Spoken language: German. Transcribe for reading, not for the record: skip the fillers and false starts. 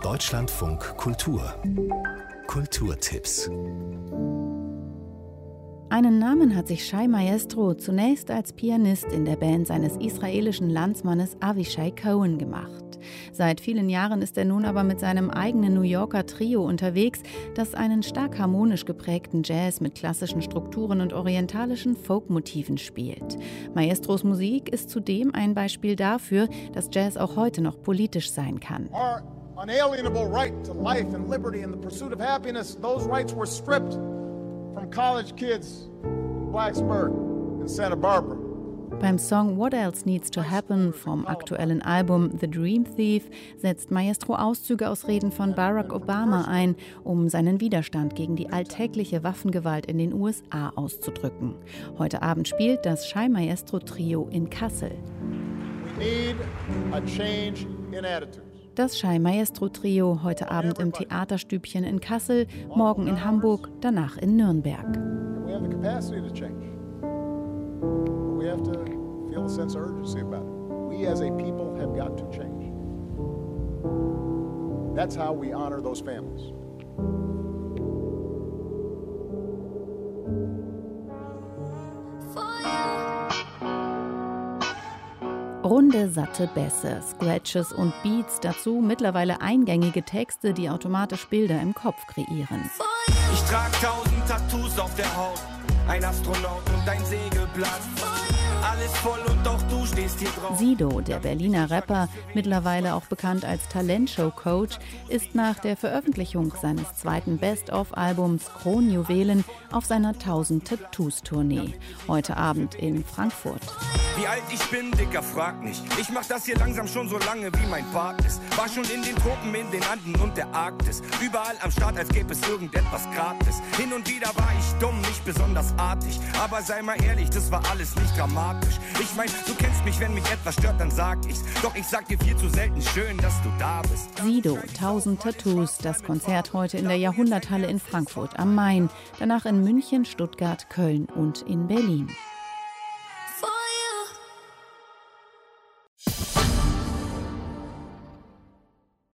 Deutschlandfunk Kultur. Kulturtipps. Einen Namen hat sich Shai Maestro zunächst als Pianist in der Band seines israelischen Landsmannes Avishai Cohen gemacht. Seit vielen Jahren ist er nun aber mit seinem eigenen New Yorker Trio unterwegs, das einen stark harmonisch geprägten Jazz mit klassischen Strukturen und orientalischen Folkmotiven spielt. Maestros Musik ist zudem ein Beispiel dafür, dass Jazz auch heute noch politisch sein kann. Our unalienable right to life and liberty and the pursuit of happiness, those rights were stripped from college kids in Blacksburg and Santa Barbara. Beim Song What Else Needs to Happen vom aktuellen Album The Dream Thief setzt Maestro Auszüge aus Reden von Barack Obama ein, um seinen Widerstand gegen die alltägliche Waffengewalt in den USA auszudrücken. Heute Abend spielt das Shai Maestro Trio in Kassel. We need a change in attitudes. Das Shai Maestro Trio heute Abend im Theaterstübchen in Kassel, morgen in Hamburg, danach in Nürnberg. We have the capacity to change. We have to feel a sense of urgency about it. We as a people have got to change. That's how we honor those families. Runde, satte Bässe, Scratches und Beats, dazu mittlerweile eingängige Texte, die automatisch Bilder im Kopf kreieren. Ich trag 1000 Tattoos auf der Haut, ein Astronaut und ein Segelblatt. Alles voll und auch du stehst hier drauf. Sido, der Berliner Rapper, mittlerweile auch bekannt als Talentshow-Coach, ist nach der Veröffentlichung seines zweiten Best-of-Albums Kronjuwelen auf seiner 1000 Tattoos-Tournee. Heute Abend in Frankfurt. Wie alt ich bin, Dicker, frag nicht. Ich mach das hier langsam schon so lange, wie mein Part ist. War schon in den Tropen, in den Anden und der Arktis. Überall am Start, als gäbe es irgendetwas gratis. Hin und wieder war ich dumm, nicht besonders artig. Aber sei mal ehrlich, das war alles nicht dramatisch. Ich mein, du kennst mich, wenn mich etwas stört, dann sag ich's. Doch ich sag dir viel zu selten, schön, dass du da bist. Sido, 1000 Tattoos, das Konzert heute in der Jahrhunderthalle in Frankfurt am Main. Danach in München, Stuttgart, Köln und in Berlin.